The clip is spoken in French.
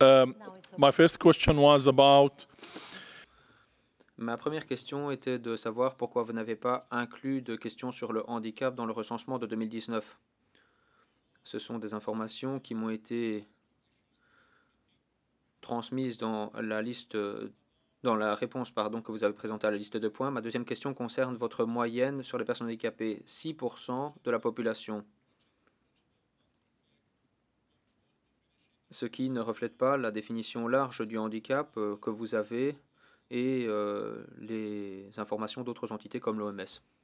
My first question was about Ma première question était de savoir pourquoi vous n'avez pas inclus de questions sur le handicap dans le recensement de 2019. Ce sont des informations qui m'ont été transmises dans la liste, dans la réponse pardon, que vous avez présentée à la liste de points. Ma deuxième question concerne votre moyenne sur les personnes handicapées, 6% de la population, ce qui ne reflète pas la définition large du handicap que vous avez et les informations d'autres entités comme l'OMS.